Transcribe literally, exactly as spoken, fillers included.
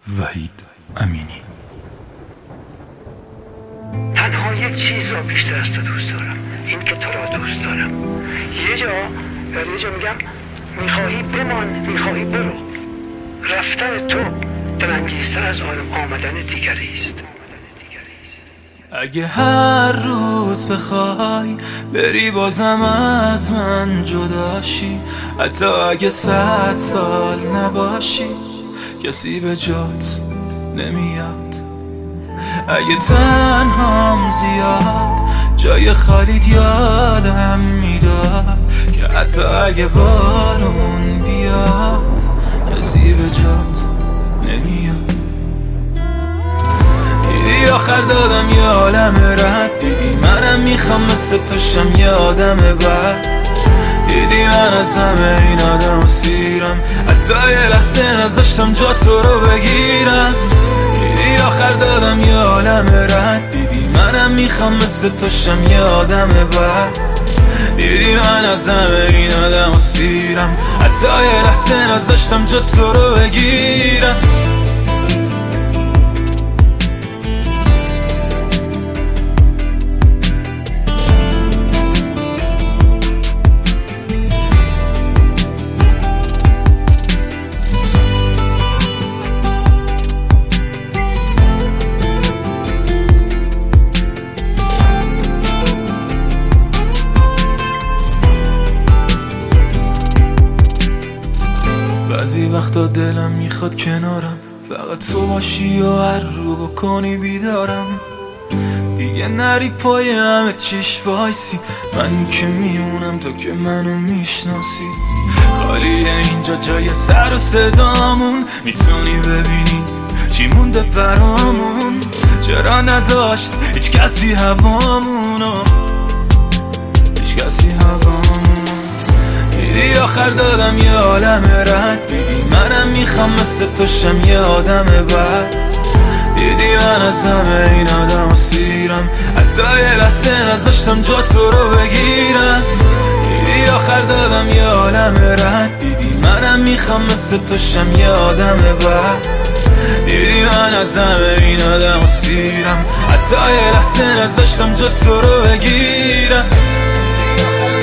وحید امینی. تنها یک چیز را بیشتر از تو دوست دارم، این که تو را دوست دارم. یه جا در یه جا میگم میخواهی بمان، میخواهی برو. رفتن تو دلانگیزتر از آمدن دیگری است. اگه هر روز بخوای بری بازم از من جداشی، حتی اگه صد سال نباشی کسی به جات نمیاد. اگه تنهام زیاد جای خالیت یادم میداد که حتی اگه بارون بیاد کسی به جات نمیاد. دیدی آخر دادم یه عالم رد، دیدی منم میخوام مثل توشم یه آدم بد. دیدی من از همه این آدم سیرم، حتی یه لحظه نذاشتم جا تو رو بگیرم. دیدی آخر دادم یه عالم رد، دیدی منم میخوام مثل توشم یه آدم بد. دیدی من از همه این آدم سیرم، حتی یه لحظه نذاشتم جا تو رو بگیرم. بعضی وقتا دلم میخواد کنارم فقط تو باشی و هر رو بکنی بیدارم. دیگه نری پای همه چیش وایسی، من که میمونم تو که منو میشناسی. خالیه اینجا جای سر و صدامون، میتونی ببینی چی مونده برامون. چرا نداشت هیچ کسی هوامونو، هیچ کسی هوامونو. دیدی آخر دادم یه عالم رد، دیدی منم میخوام مثل توشم یه آدم بد. دیدی من از همه این آدم سیرم، حتی یه لحظه نذاشتم جا تو رو بگیرم. دیدی آخر دادم یه عالم رد، دیدی منم میخوام مثل توشم یه آدم بد. دیدی من از همه این آدم سیرم، حتی یه لحظه نذاشتم جا تو رو بگیرم.